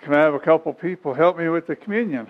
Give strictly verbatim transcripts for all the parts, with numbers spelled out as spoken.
Can I have a couple people help me with the communion?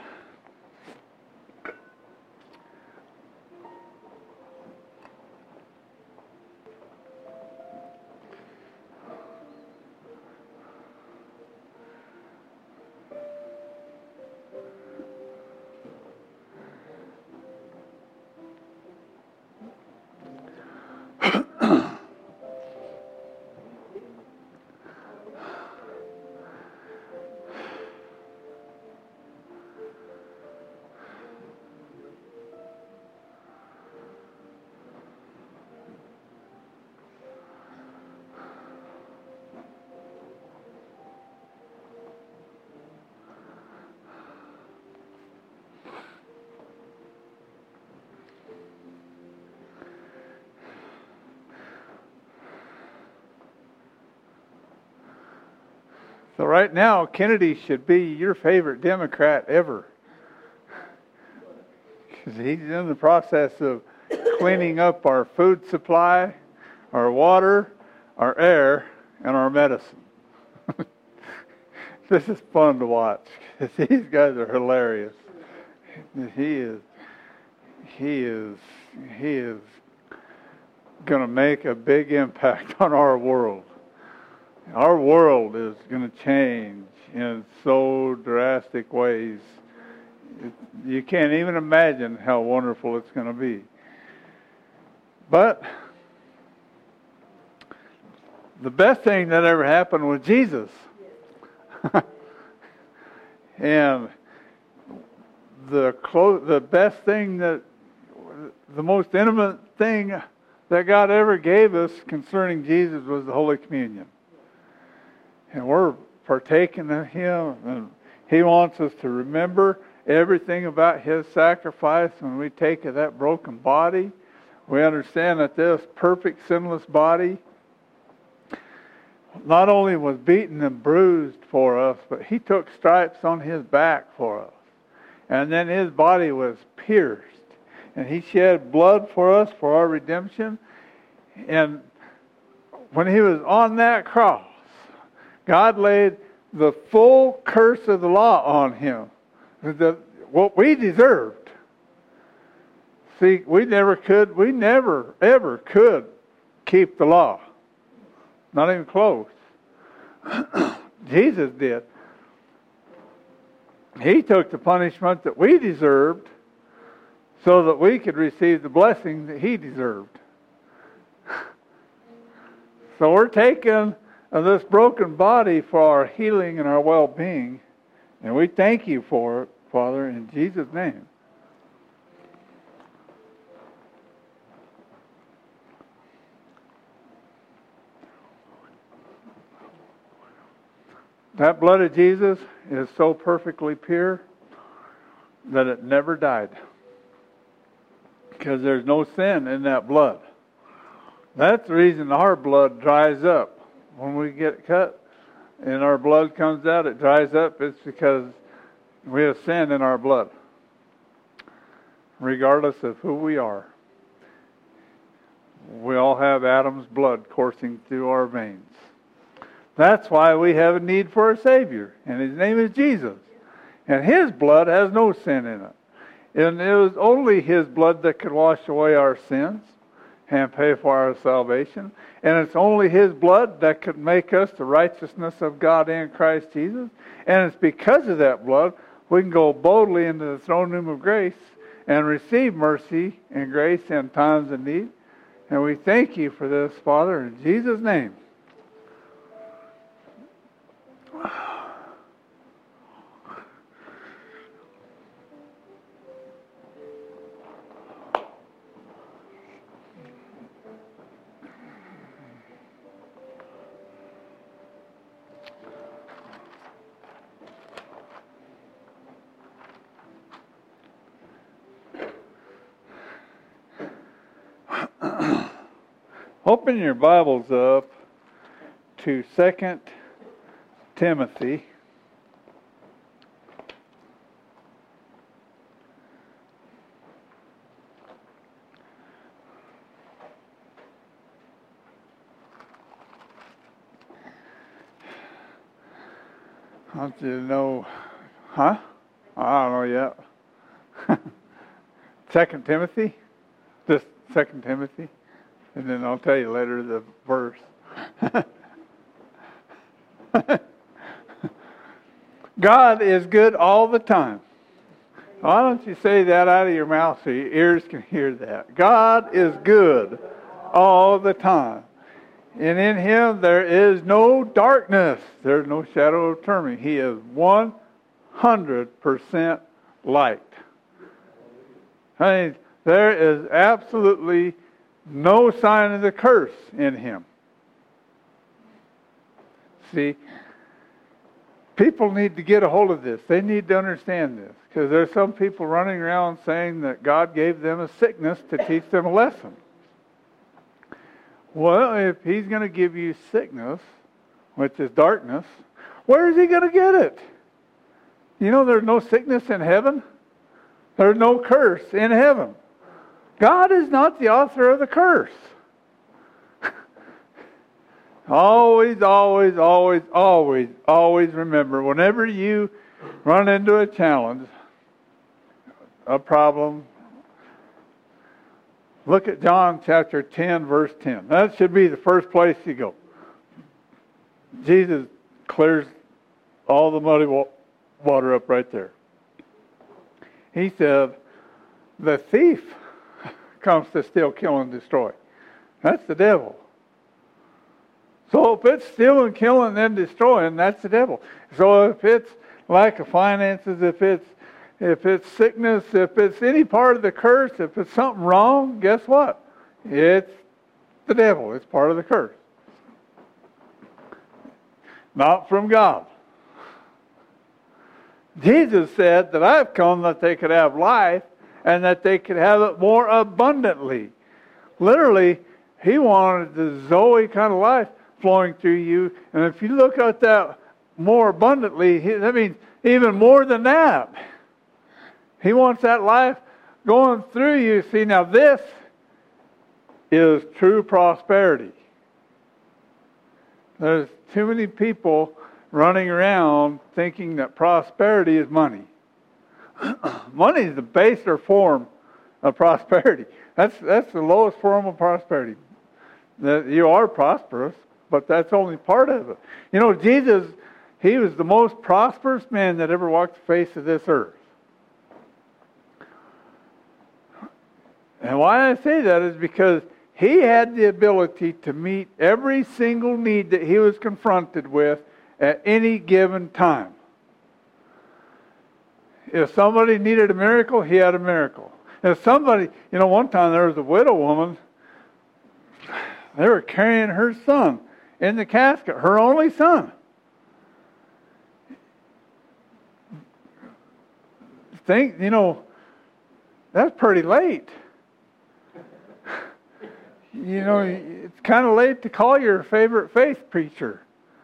So right now, Kennedy should be your favorite Democrat ever. Because he's in the process of cleaning up our food supply, our water, our air, and our medicine. This is fun to watch. These guys are hilarious. He is, he is, he is going to make a big impact on our world. Our world is going to change in so drastic ways. It, you can't even imagine how wonderful it's going to be. But the best thing that ever happened was Jesus. And the clo- the best thing that, the most intimate thing that God ever gave us concerning Jesus was the Holy Communion. And we're partaking of Him, and He wants us to remember everything about His sacrifice. When we take of that broken body, we understand that this perfect, sinless body not only was beaten and bruised for us, but He took stripes on His back for us. And then His body was pierced, and He shed blood for us for our redemption. And when He was on that cross, God laid the full curse of the law on Him, the, what we deserved. See, we never could, we never, ever could keep the law. Not even close. Jesus did. He took the punishment that we deserved so that we could receive the blessing that He deserved. So we're taking of this broken body for our healing and our well-being. And we thank You for it, Father, in Jesus' name. That blood of Jesus is so perfectly pure that it never died. Because there's no sin in that blood. That's the reason our blood dries up. When we get cut and our blood comes out, it dries up. It's because we have sin in our blood. Regardless of who we are. We all have Adam's blood coursing through our veins. That's why we have a need for a Savior. And His name is Jesus. And His blood has no sin in it. And it was only His blood that could wash away our sins and pay for our salvation. And it's only His blood that could make us the righteousness of God in Christ Jesus. And it's because of that blood we can go boldly into the throne room of grace and receive mercy and grace in times of need. And we thank You for this, Father, in Jesus' name. Open your Bibles up to Second Timothy. I want you to know, huh? I don't know yet. Second Timothy, just Second Timothy, and then I'll tell you later the verse. God is good all the time. Why don't you say that out of your mouth so your ears can hear that? God is good all the time. And in Him there is no darkness. There's no shadow of turning. He is one hundred percent light. I mean, there is absolutely no sign of the curse in Him. See, people need to get a hold of this. They need to understand this. Because there's some people running around saying that God gave them a sickness to teach them a lesson. Well, if He's going to give you sickness, which is darkness, where is He going to get it? You know, there's no sickness in heaven. There's no curse in heaven. God is not the author of the curse. Always, always, always, always, always remember, whenever you run into a challenge, a problem, look at John chapter ten, verse ten. That should be the first place you go. Jesus clears all the muddy water up right there. He said, the thief comes to steal, kill, and destroy. That's the devil. So if it's stealing, killing, and destroying, that's the devil. So if it's lack of finances, if it's if it's sickness, if it's any part of the curse, if it's something wrong, guess what? It's the devil. It's part of the curse. Not from God. Jesus said that I've come that they could have life and that they could have it more abundantly. Literally, He wanted the Zoe kind of life flowing through you. And if you look at that more abundantly, that means even more than that. He wants that life going through you. See, now this is true prosperity. There's too many people running around thinking that prosperity is money. Money is the baser form of prosperity. That's that's the lowest form of prosperity. That you are prosperous, but that's only part of it. You know, Jesus, He was the most prosperous man that ever walked the face of this earth. And why I say that is because He had the ability to meet every single need that He was confronted with at any given time. If somebody needed a miracle, He had a miracle. If somebody, you know, one time there was a widow woman, they were carrying her son in the casket, her only son. Think, you know, that's pretty late. You know, it's kind of late to call your favorite faith preacher.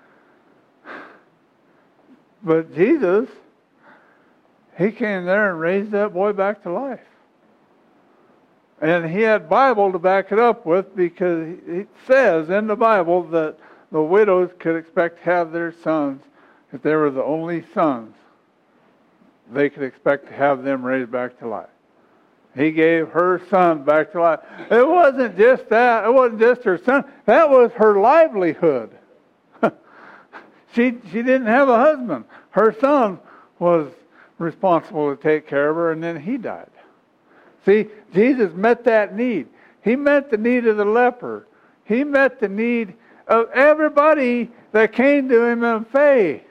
But Jesus, He came there and raised that boy back to life. And He had Bible to back it up with, because it says in the Bible that the widows could expect to have their sons, if they were the only sons, they could expect to have them raised back to life. He gave her son back to life. It wasn't just that. It wasn't just her son. That was her livelihood. she she didn't have a husband. Her son was responsible to take care of her, and then he died. See, Jesus met that need. He met the need of the leper. He met the need of everybody that came to Him in faith.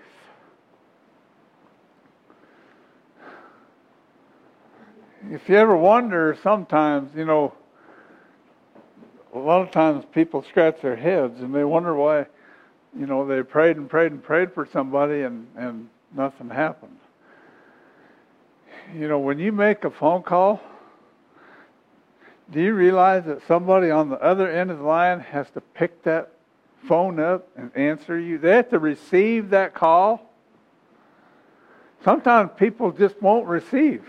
If you ever wonder, sometimes, you know, a lot of times people scratch their heads and they wonder why, you know, they prayed and prayed and prayed for somebody and, and nothing happened. You know, when you make a phone call, do you realize that somebody on the other end of the line has to pick that phone up and answer you? They have to receive that call. Sometimes people just won't receive.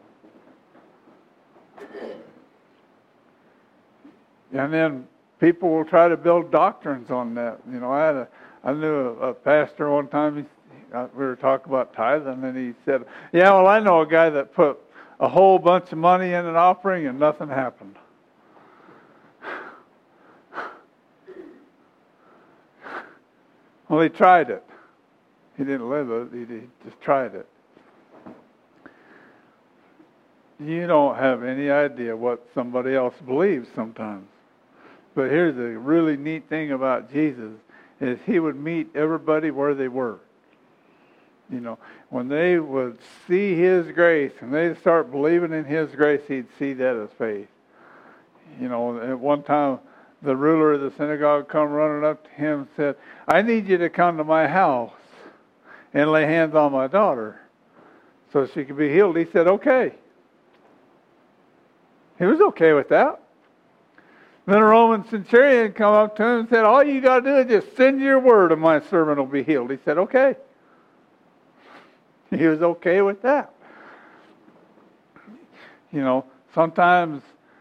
And then people will try to build doctrines on that. You know, I had a, I knew a, a pastor one time. uh, we were talking about tithing, and he said, yeah, well, I know a guy that put a whole bunch of money in an offering and nothing happened. Well, he tried it. He didn't live it. He, he just tried it. You don't have any idea what somebody else believes sometimes. But here's the really neat thing about Jesus is he would meet everybody where they were. You know, when they would see his grace and they'd start believing in his grace, he'd see that as faith. You know, at one time, the ruler of the synagogue come running up to him and said, I need you to come to my house and lay hands on my daughter so she could be healed. He said, okay. He was okay with that. Then a Roman centurion come up to him and said, all you got to do is just send your word and my servant will be healed. He said, okay. He was okay with that. You know, sometimes,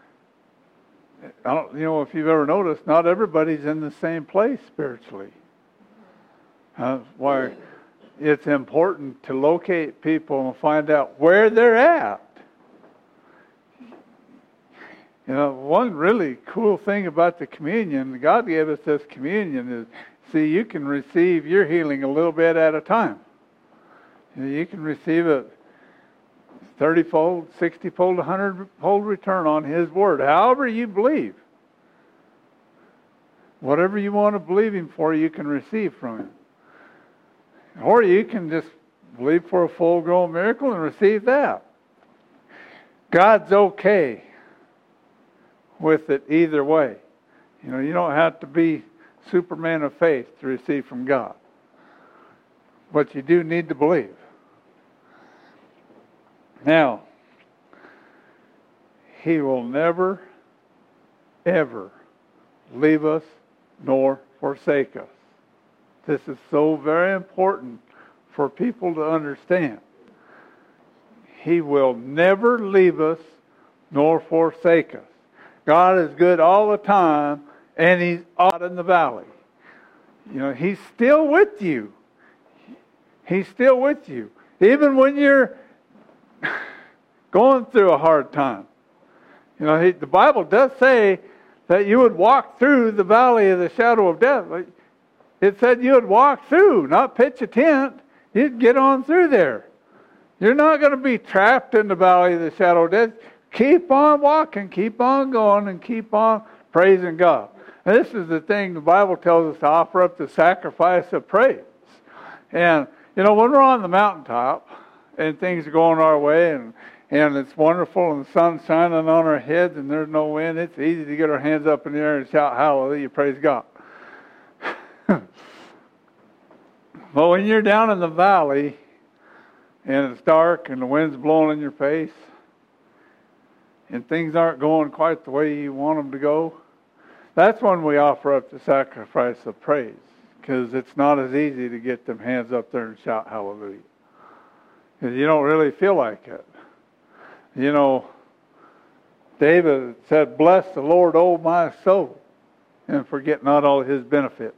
I don't, you know, if you've ever noticed, not everybody's in the same place spiritually. That's why it's important to locate people and find out where they're at. You know, one really cool thing about the communion, God gave us this communion, is, see, you can receive your healing a little bit at a time. You can receive it thirty-fold, sixty-fold, one hundred-fold return on His Word. However you believe. Whatever you want to believe Him for, you can receive from Him. Or you can just believe for a full-grown miracle and receive that. God's okay with it either way. You know, you don't have to be Superman of faith to receive from God. But you do need to believe. Now, He will never, ever leave us nor forsake us. This is so very important for people to understand. He will never leave us nor forsake us. God is good all the time, and He's out in the valley. You know, He's still with you. He's still with you. Even when you're going through a hard time. You know, he, the Bible does say that you would walk through the valley of the shadow of death. It said you would walk through, not pitch a tent. You'd get on through there. You're not going to be trapped in the valley of the shadow of death. Keep on walking, keep on going, and keep on praising God. And this is the thing the Bible tells us to offer up the sacrifice of praise. And, you know, when we're on the mountaintop and things are going our way and, and it's wonderful and the sun's shining on our heads and there's no wind, it's easy to get our hands up in the air and shout, hallelujah, praise God. But when you're down in the valley and it's dark and the wind's blowing in your face and things aren't going quite the way you want them to go, that's when we offer up the sacrifice of praise, because it's not as easy to get them hands up there and shout hallelujah. Because you don't really feel like it. You know, David said, bless the Lord, O my soul, and forget not all His benefits.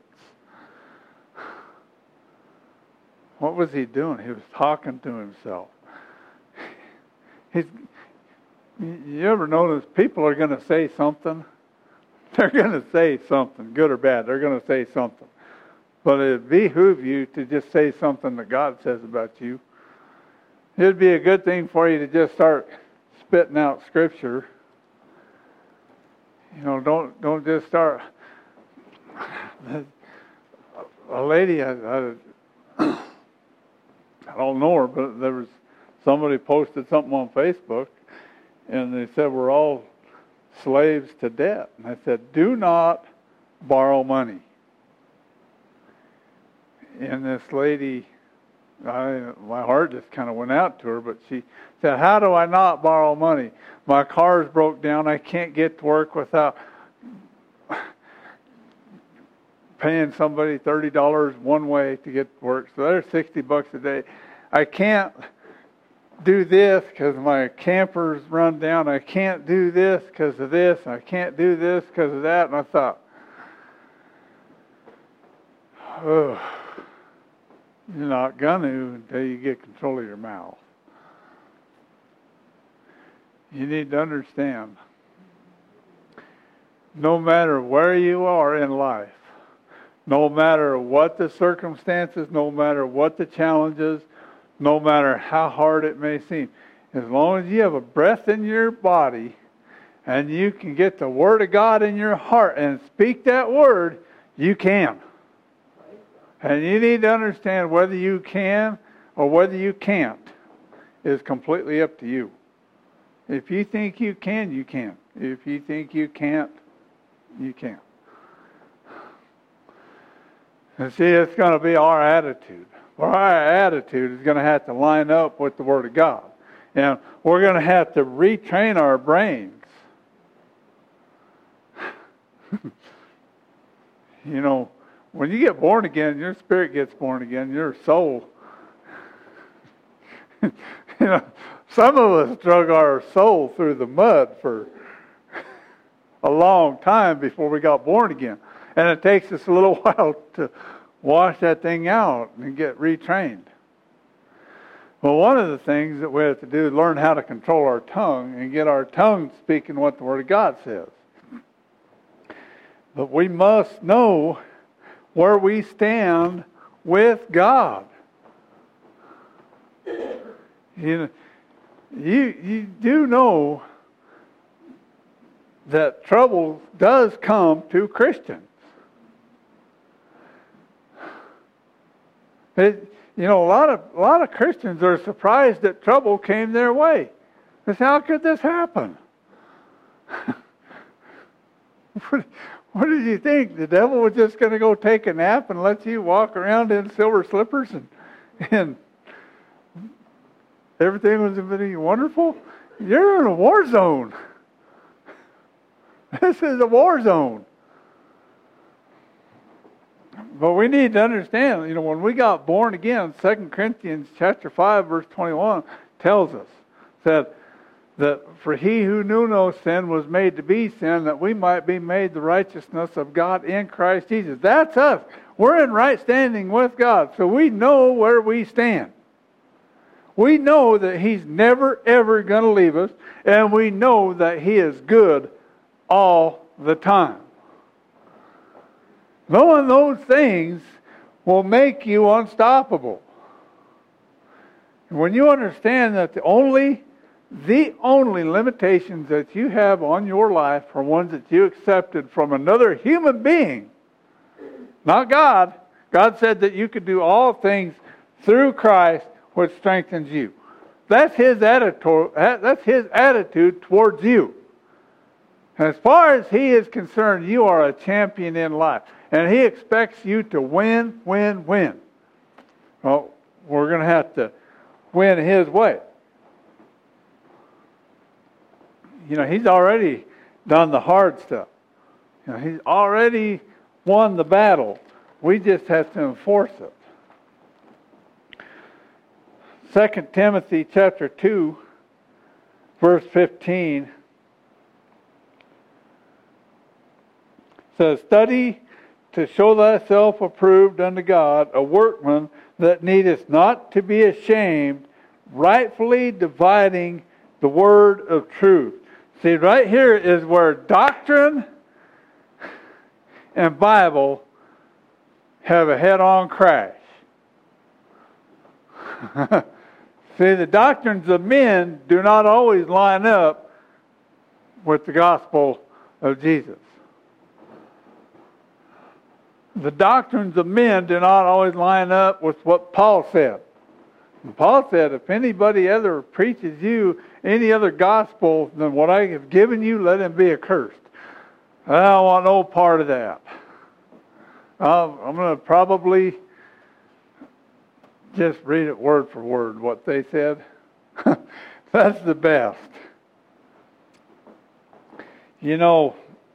What was he doing? He was talking to himself. He's, you ever notice people are going to say something? They're going to say something, good or bad. They're going to say something. But it behooves you to just say something that God says about you. It would be a good thing for you to just start spitting out Scripture. You know, don't don't just start. A lady, I, I, I don't know her, but there was somebody posted something on Facebook, and they said we're all slaves to debt. And I said, do not borrow money. And this lady, I, my heart just kind of went out to her, but she said, how do I not borrow money? My car's broke down. I can't get to work without paying somebody thirty dollars one way to get to work. So there's sixty bucks a day. I can't do this because my camper's run down. I can't do this because of this. I can't do this because of that. And I thought, oh, You're not going to until you get control of your mouth. You need to understand, no matter where you are in life, no matter what the circumstances, no matter what the challenges, no matter how hard it may seem, as long as you have a breath in your body and you can get the Word of God in your heart and speak that Word, you can. And you need to understand whether you can or whether you can't is completely up to you. If you think you can, you can. If you think you can't, you can't. And see, it's going to be our attitude. Well, our attitude is going to have to line up with the Word of God. And we're going to have to retrain our brains. You know, when you get born again, your spirit gets born again, your soul. You know, some of us drug our soul through the mud for a long time before we got born again. And it takes us a little while to wash that thing out and get retrained. Well, one of the things that we have to do is learn how to control our tongue and get our tongue speaking what the Word of God says. But we must know where we stand with God. You know, you, you do know that trouble does come to Christians. It, you know, a lot of a lot of Christians are surprised that trouble came their way. They say, how could this happen? what, what did you think? The devil was just going to go take a nap and let you walk around in silver slippers and and everything was going to be wonderful? You're in a war zone. This is a war zone. But we need to understand, you know, when we got born again, Second Corinthians chapter five, verse twenty-one tells us that, that for he who knew no sin was made to be sin, that we might be made the righteousness of God in Christ Jesus. That's us. We're in right standing with God, so we know where we stand. We know that He's never, ever going to leave us, and we know that He is good all the time. Knowing those things will make you unstoppable. When you understand that the only, the only limitations that you have on your life are ones that you accepted from another human being, not God. God said that you could do all things through Christ, which strengthens you. That's His attitude. That's His attitude towards you. As far as He is concerned, you are a champion in life. And He expects you to win, win, win. Well, we're going to have to win His way. You know, He's already done the hard stuff. You know, He's already won the battle. We just have to enforce it. Second Timothy chapter two, verse fifteen says, study to show thyself approved unto God, a workman that needeth not to be ashamed, rightfully dividing the word of truth. See, right here is where doctrine and Bible have a head-on crash. See, the doctrines of men do not always line up with the gospel of Jesus. The doctrines of men do not always line up with what Paul said. And Paul said, if anybody ever preaches you any other gospel than what I have given you, let him be accursed. I don't want no part of that. I'm going to probably just read it word for word what they said. That's the best. You know,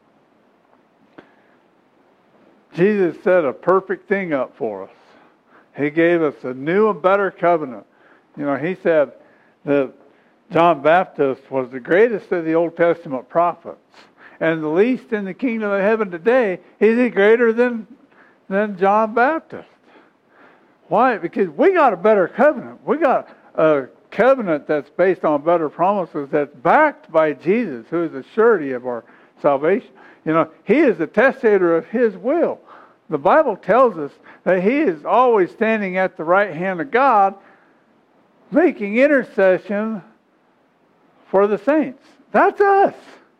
Jesus set a perfect thing up for us. He gave us a new and better covenant. You know, He said that John Baptist was the greatest of the Old Testament prophets. And the least in the kingdom of heaven today, is he greater than, than John Baptist? Why? Because we got a better covenant. We got a covenant that's based on better promises, that's backed by Jesus, who is the surety of our salvation. You know, He is the testator of His will. The Bible tells us that He is always standing at the right hand of God, making intercession for the saints. That's us.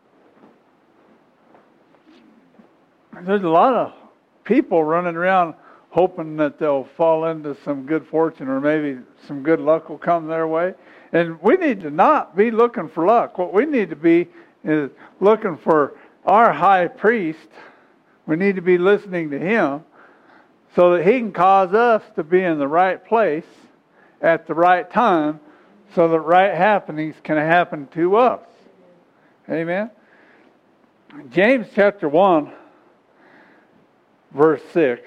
There's a lot of people running around hoping that they'll fall into some good fortune, or maybe some good luck will come their way. And we need to not be looking for luck. What we need to be is looking for our high priest. We need to be listening to Him so that He can cause us to be in the right place at the right time, so that right happenings can happen to us. Amen? James chapter one, verse six.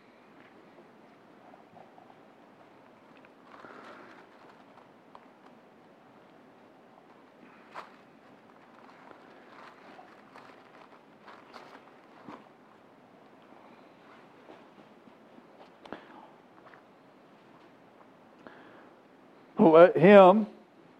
Let him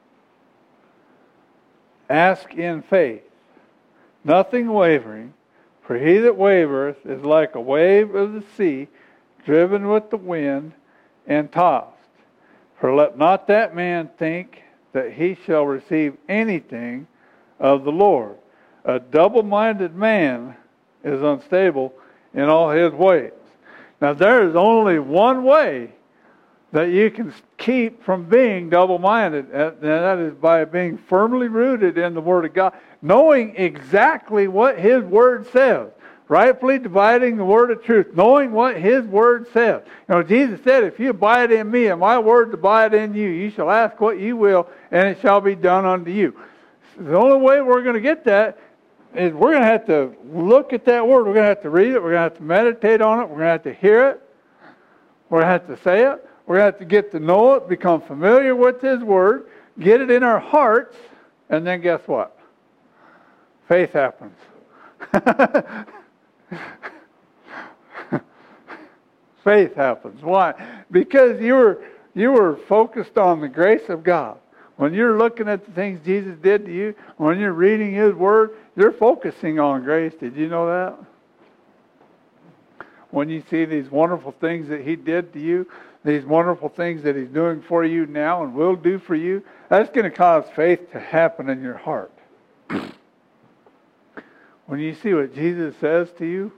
ask in faith, nothing wavering, for he that wavereth is like a wave of the sea, driven with the wind and tossed. For let not that man think that he shall receive anything of the Lord. A double-minded man is unstable in all his ways. Now there is only one way that you can keep from being double-minded, and that is by being firmly rooted in the Word of God, knowing exactly what His Word says, rightfully dividing the Word of truth, knowing what His Word says. You know, Jesus said, if you abide in me and my words abide in you, you shall ask what you will, and it shall be done unto you. The only way we're going to get that is we're going to have to look at that Word. We're going to have to read it. We're going to have to meditate on it. We're going to have to hear it. We're going to have to say it. We're going to have to get to know it, become familiar with His Word, get it in our hearts, and then guess what? Faith happens. Faith happens. Why? Because you were you were focused on the grace of God. When you're looking at the things Jesus did to you, when you're reading His Word, you're focusing on grace. Did you know that? When you see these wonderful things that He did to you, these wonderful things that He's doing for you now and will do for you, that's going to cause faith to happen in your heart. When you see what Jesus says to you,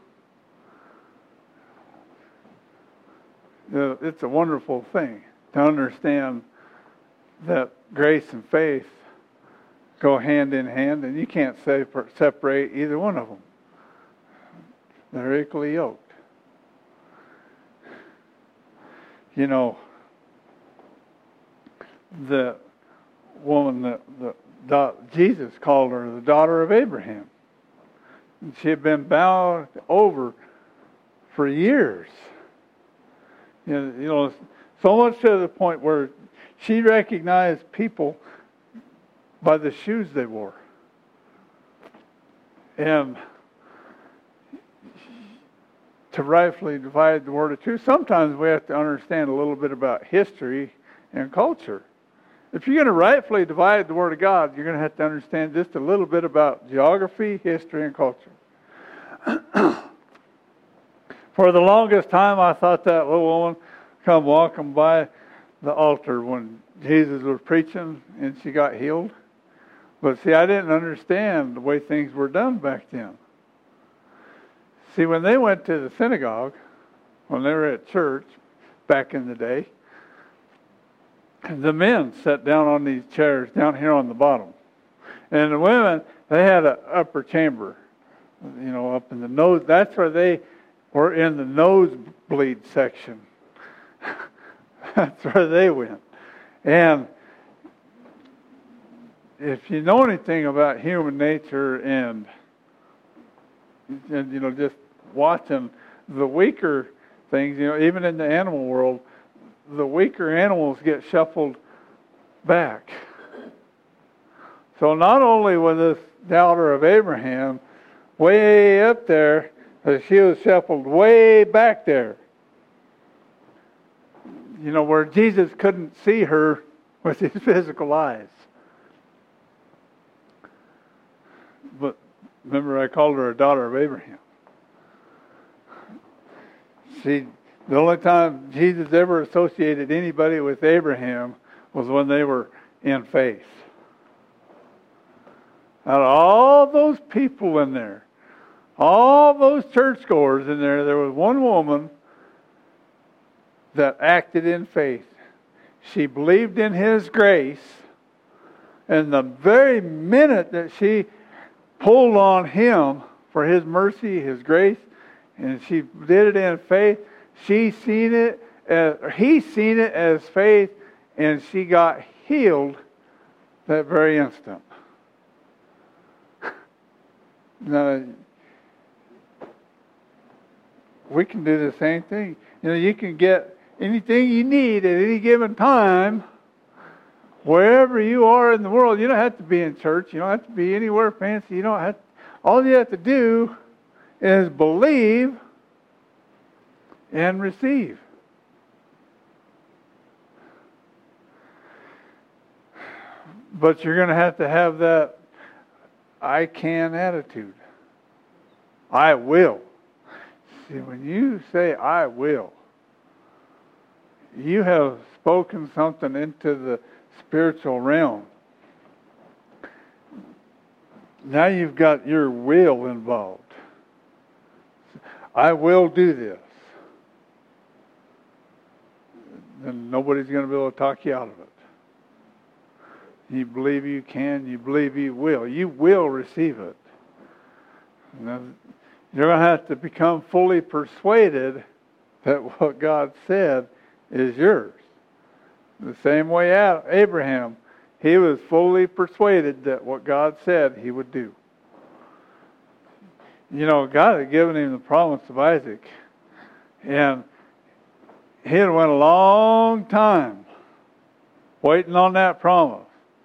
it's a wonderful thing to understand that grace and faith go hand in hand, and you can't separate either one of them. They're equally yoked. You know, the woman that the, the, Jesus called her the daughter of Abraham. And she had been bound over for years. You know, you know, so much to the point where she recognized people by the shoes they wore. And to rightfully divide the word of truth, sometimes we have to understand a little bit about history and culture. If you're going to rightfully divide the Word of God, you're going to have to understand just a little bit about geography, history, and culture. For the longest time, I thought that little woman come walking by the altar when Jesus was preaching and she got healed. But see, I didn't understand the way things were done back then. See, when they went to the synagogue, when they were at church back in the day, the men sat down on these chairs down here on the bottom. And the women, they had an upper chamber, you know, up in the nose. That's where they were in the nosebleed section. That's where they went. And if you know anything about human nature and, and you know, just watching the weaker things, you know, even in the animal world, the weaker animals get shuffled back. So not only was this daughter of Abraham way up there, but she was shuffled way back there. You know, where Jesus couldn't see her with his physical eyes. But remember, I called her a daughter of Abraham. See, the only time Jesus ever associated anybody with Abraham was when they were in faith. Out of all those people in there, all those churchgoers in there, there was one woman that acted in faith. She believed in his grace, and the very minute that she pulled on him for his mercy, his grace, and she did it in faith, she seen it as, or he seen it as faith, and she got healed that very instant. Now, we can do the same thing. You know, you can get anything you need at any given time, wherever you are in the world. You don't have to be in church. You don't have to be anywhere fancy. You don't have to, all you have to do is believe and receive. But you're going to have to have that I can attitude. I will. See, when you say I will, you have spoken something into the spiritual realm. Now you've got your will involved. I will do this. Then nobody's going to be able to talk you out of it. You believe you can, you believe you will. You will receive it. Now, you're going to have to become fully persuaded that what God said is yours. The same way Abraham, he was fully persuaded that what God said he would do. You know, God had given him the promise of Isaac, and he had went a long time waiting on that promise.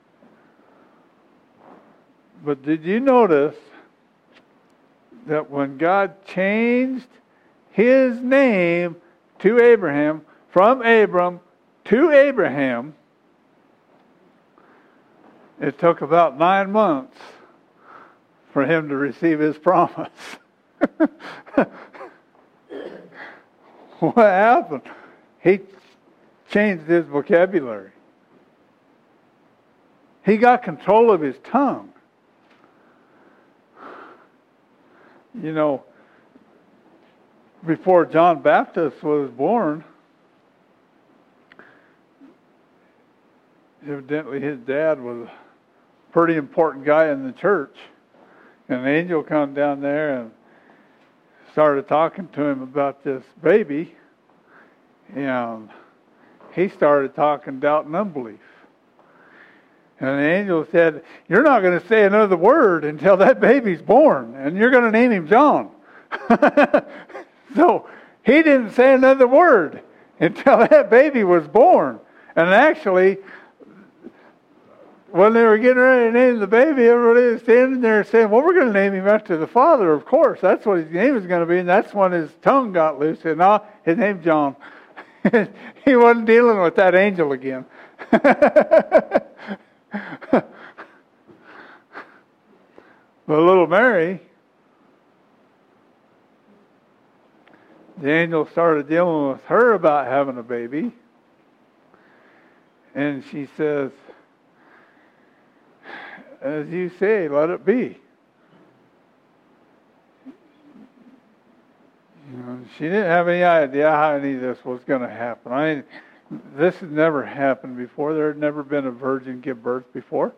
But did you notice that when God changed his name to Abraham, from Abram to Abraham, it took about nine months for him to receive his promise. What happened? He changed his vocabulary. He got control of his tongue. You know, before John Baptist was born, evidently his dad was a pretty important guy in the church. And an angel come down there and started talking to him about this baby. And he started talking doubt and unbelief. And the angel said, you're not going to say another word until that baby's born. And you're going to name him John. So he didn't say another word until that baby was born. And actually, when they were getting ready to name the baby, everybody was standing there saying, well, we're going to name him after the father, of course. That's what his name is going to be. And that's when his tongue got loose. And now his name's John. He wasn't dealing with that angel again. But little Mary, the angel started dealing with her about having a baby. And she says, as you say, let it be. You know, she didn't have any idea how any of this was going to happen. I mean, this had never happened before. There had never been a virgin give birth before.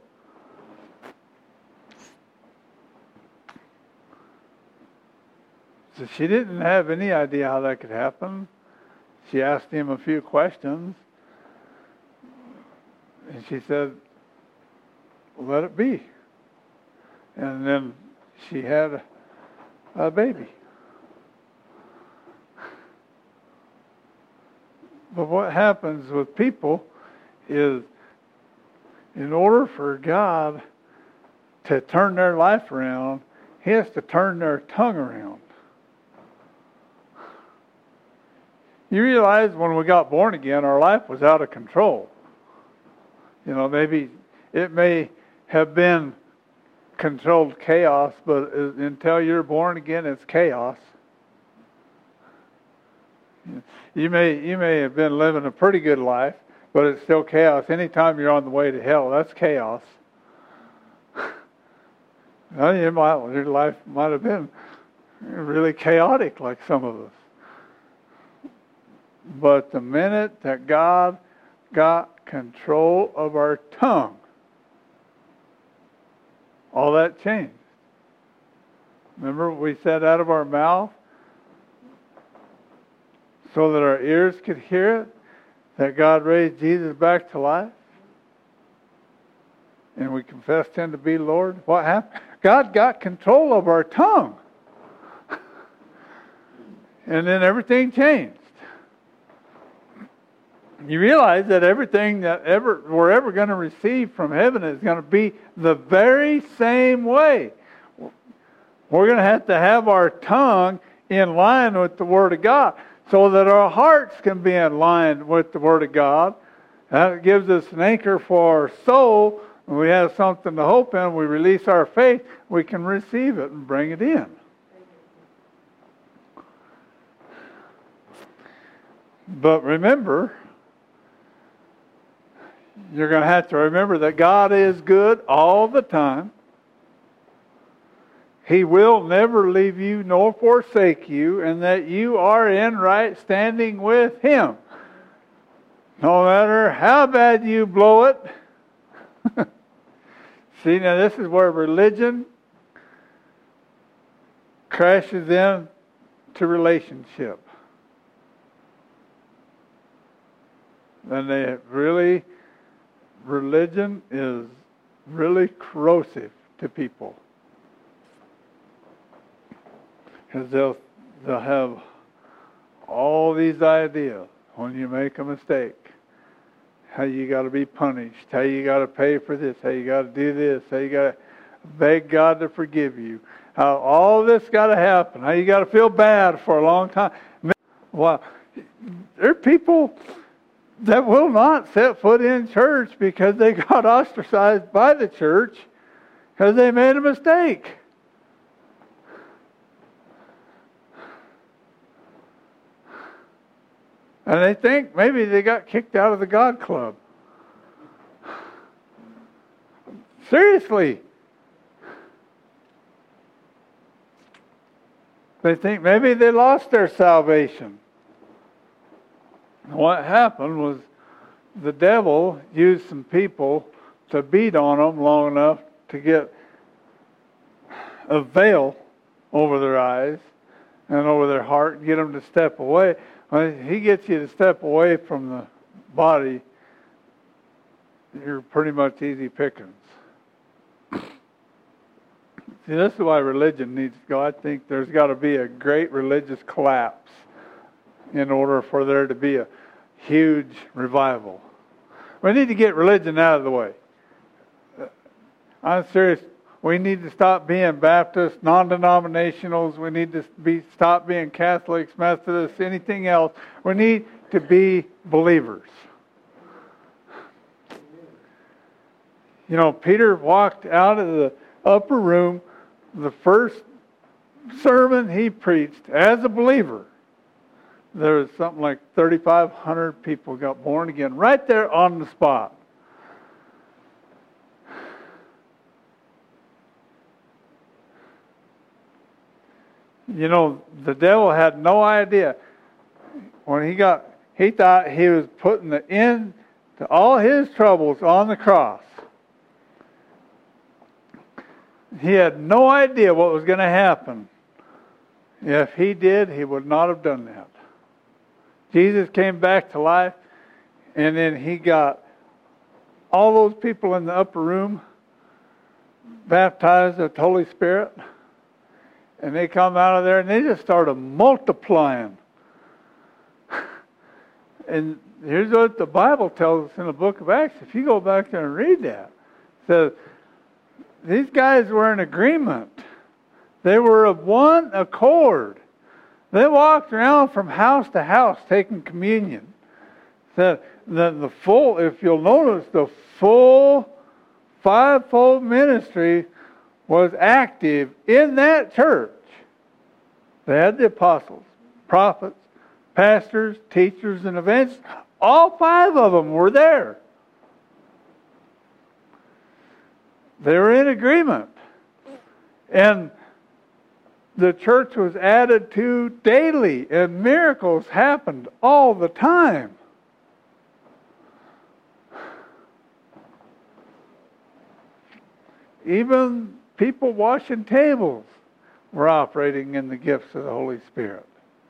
So she didn't have any idea how that could happen. She asked him a few questions. And she said, let it be. And then she had a baby. But what happens with people is, in order for God to turn their life around, He has to turn their tongue around. You realize when we got born again, our life was out of control. You know, maybe it may have been controlled chaos, but until you're born again, it's chaos. You may you may have been living a pretty good life, but it's still chaos. Anytime you're on the way to hell, that's chaos. Well, you might, your life might have been really chaotic, like some of us. But the minute that God got control of our tongue, all that changed. Remember, we said out of our mouth so that our ears could hear it, that God raised Jesus back to life, and we confessed Him to be Lord. What happened? God got control of our tongue. And then everything changed. You realize that everything that ever we're ever going to receive from heaven is going to be the very same way. We're going to have to have our tongue in line with the Word of God so that our hearts can be in line with the Word of God. That gives us an anchor for our soul. When we have something to hope in, we release our faith, we can receive it and bring it in. But remember, you're going to have to remember that God is good all the time. He will never leave you nor forsake you, and that you are in right standing with Him. No matter how bad you blow it. See, now this is where religion crashes in to relationship. And they really, religion is really corrosive to people. Because they'll, they'll have all these ideas when you make a mistake. How you got to be punished. How you got to pay for this. How you got to do this. How you got to beg God to forgive you. How all this got to happen. How you got to feel bad for a long time. Well, there are people that will not set foot in church because they got ostracized by the church because they made a mistake. And they think maybe they got kicked out of the God Club. Seriously. They think maybe they lost their salvation. What happened was the devil used some people to beat on them long enough to get a veil over their eyes and over their heart and get them to step away. When he gets you to step away from the body, you're pretty much easy pickings. See, this is why religion needs to go. I think there's got to be a great religious collapse in order for there to be a huge revival. We need to get religion out of the way. I'm serious. We need to stop being Baptists, non-denominationals. We need to be stop being Catholics, Methodists, anything else. We need to be believers. You know, Peter walked out of the upper room, the first sermon he preached as a believer. There was something like thirty-five hundred people got born again right there on the spot. You know, the devil had no idea. When he got, he thought he was putting the end to all his troubles on the cross. He had no idea what was going to happen. If he did, he would not have done that. Jesus came back to life, and then he got all those people in the upper room baptized with the Holy Spirit. And they come out of there and they just started multiplying. And here's what the Bible tells us in the book of Acts. If you go back there and read that, it says these guys were in agreement. They were of one accord. They walked around from house to house taking communion. The, the, the full, if you'll notice, the full fivefold ministry was active in that church. They had the apostles, prophets, pastors, teachers, and evangelists. All five of them were there. They were in agreement. And the church was added to daily, and miracles happened all the time. Even people washing tables were operating in the gifts of the Holy Spirit.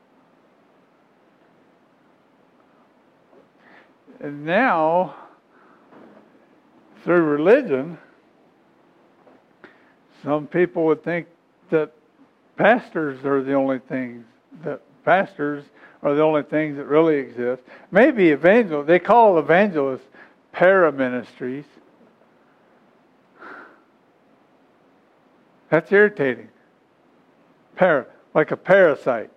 And now, through religion, some people would think that pastors are the only things, that pastors are the only things that really exist. Maybe evangelists, they call evangelists paraministries. That's irritating. Para, like a parasite.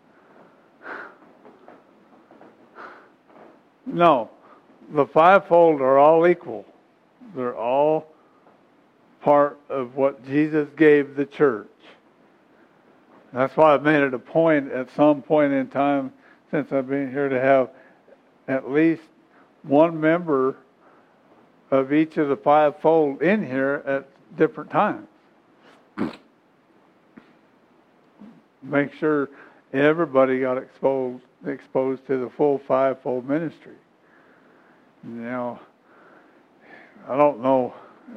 No, the fivefold are all equal. They're all part of what Jesus gave the church. That's why I've made it a point at some point in time since I've been here to have at least one member of each of the fivefold in here at different times. Make sure everybody got exposed exposed to the full fivefold ministry. Now, I don't know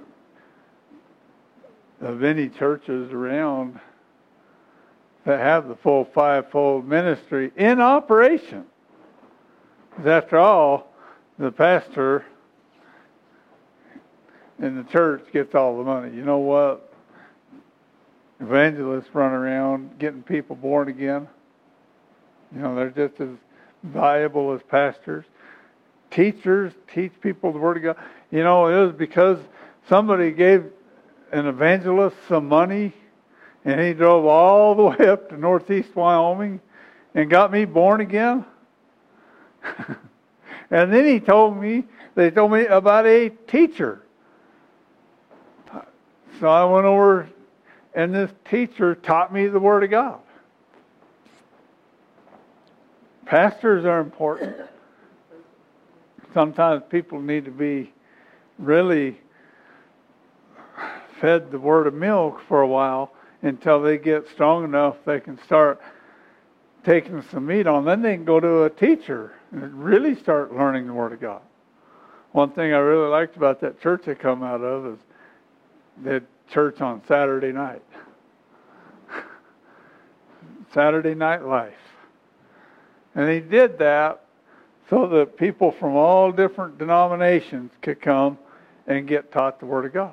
of any churches around that have the full fivefold ministry in operation. Because after all, the pastor in the church gets all the money. You know what? Evangelists run around getting people born again. You know, they're just as valuable as pastors. Teachers teach people the Word of God. You know, it was because somebody gave an evangelist some money, and he drove all the way up to northeast Wyoming and got me born again. And then he told me, they told me about a teacher. So I went over, and this teacher taught me the Word of God. Pastors are important. Sometimes people need to be really fed the word of milk for a while until they get strong enough they can start taking some meat on. Then they can go to a teacher and really start learning the Word of God. One thing I really liked about that church they come out of is they had church on Saturday night. Saturday Night Life. And he did that so that people from all different denominations could come and get taught the Word of God.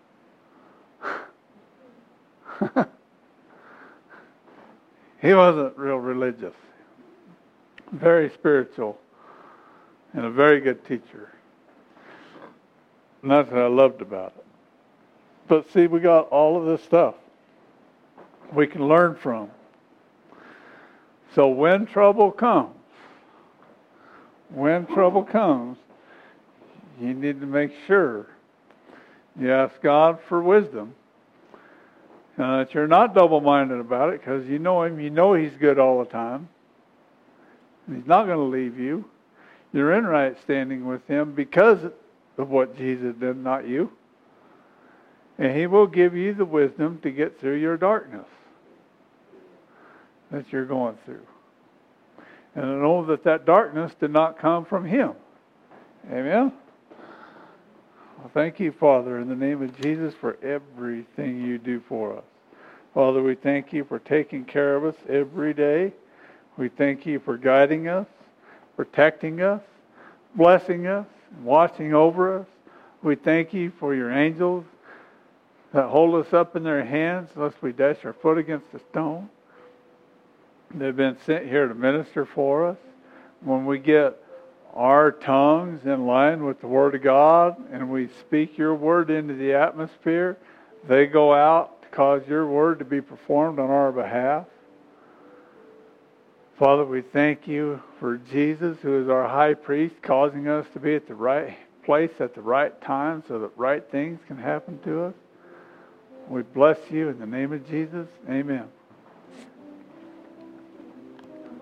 He wasn't real religious. Very spiritual. And a very good teacher. And that's what I loved about it. But see, we got all of this stuff we can learn from. So when trouble comes, when trouble comes, you need to make sure you ask God for wisdom. Uh, that you're not double-minded about it, because you know Him. You know He's good all the time. And He's not going to leave you. You're in right standing with Him because of what Jesus did, not you. And He will give you the wisdom to get through your darkness that you're going through. And I know that that darkness did not come from Him. Amen? Well, thank you, Father, in the name of Jesus, for everything you do for us. Father, we thank you for taking care of us every day. We thank you for guiding us, protecting us, blessing us, watching over us. We thank you for your angels that hold us up in their hands lest we dash our foot against a stone. They've been sent here to minister for us. When we get our tongues in line with the Word of God and we speak your word into the atmosphere, they go out to cause your word to be performed on our behalf. Father, we thank you for Jesus, who is our high priest, causing us to be at the right place at the right time so that right things can happen to us. We bless you in the name of Jesus. Amen.